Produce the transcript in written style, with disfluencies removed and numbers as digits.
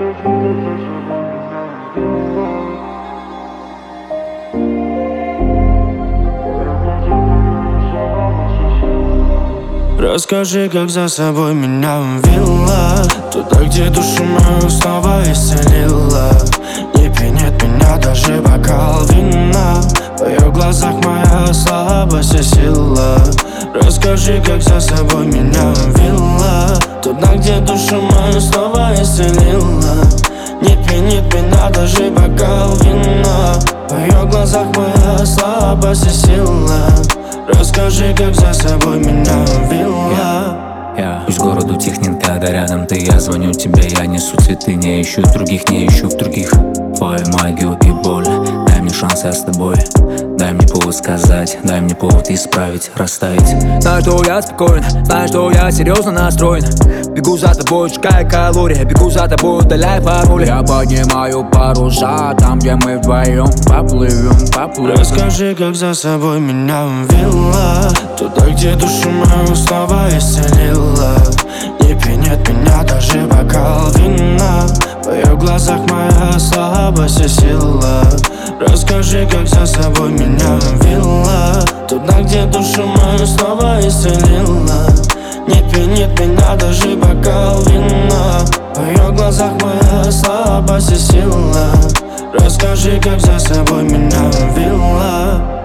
Расскажи, как за собой меня вела туда, где душу мою снова исцелила. Не пьянит меня даже бокал вина, в ее глазах моя слабость и сила. Расскажи, как за собой меня вела туда, где душу мою снова исцелила. Не пьянит меня даже бокал вина, в ее глазах моя слабость и сила. Расскажи, как за собой меня вела. Пусть город утихнет, когда рядом ты. Я звоню тебе, я несу цветы. Не ищу других, не ищу в других твою магию и боль. Дай мне шанс, я с тобой. Дай мне повод сказать, дай мне повод исправить, расставить. Знаю, что я спокоен, знаю, что я серьезно настроен. Бегу за тобой, сжигая калории. Бегу за тобой, удаляя пароли. Я поднимаю паруса там, где мы вдвоем поплывем. Расскажи, как за собой меня вела туда, где душу мою снова исцелила. Не пьянит меня даже бокал вина, в ее глазах моя слабость и сила. Расскажи, как за собой меня вела туда, где душу мою снова исцелила. Не пьянит меня даже бокал вина, в ее глазах моя слабость и сила. Расскажи, как за собой меня вела.